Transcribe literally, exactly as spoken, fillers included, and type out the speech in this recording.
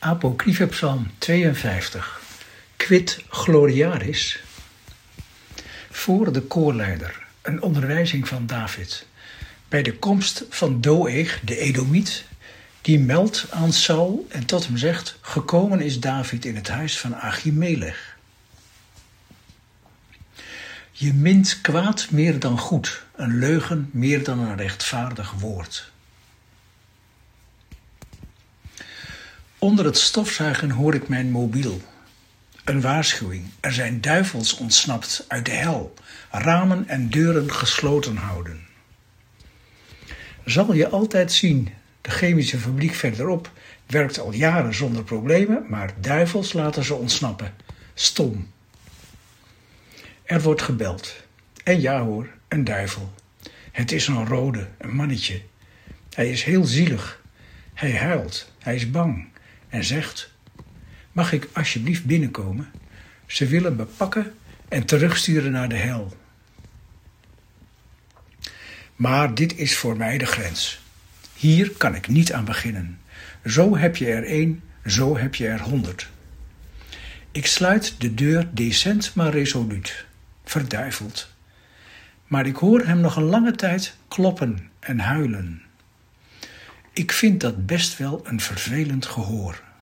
Apocryphe Psalm tweeënvijftig. Quid gloriaris? Voor de koorleider, een onderwijzing van David. Bij de komst van Doeg, de Edomiet, die meldt aan Saul en tot hem zegt: gekomen is David in het huis van Achimelech. Je mint kwaad meer dan goed, een leugen meer dan een rechtvaardig woord. Onder het stofzuigen hoor ik mijn mobiel. Een waarschuwing, er zijn duivels ontsnapt uit de hel, ramen en deuren gesloten houden. Zal je altijd zien, de chemische fabriek verderop werkt al jaren zonder problemen, maar duivels laten ze ontsnappen. Stom. Er wordt gebeld. En ja hoor, een duivel. Het is een rode, een mannetje. Hij is heel zielig. Hij huilt, hij is bang en zegt: mag ik alsjeblieft binnenkomen? Ze willen me pakken en terugsturen naar de hel. Maar dit is voor mij de grens. Hier kan ik niet aan beginnen. Zo heb je er één, zo heb je er honderd. Ik sluit de deur decent maar resoluut, verduiveld. Maar ik hoor hem nog een lange tijd kloppen en huilen. Ik vind dat best wel een vervelend gehoor.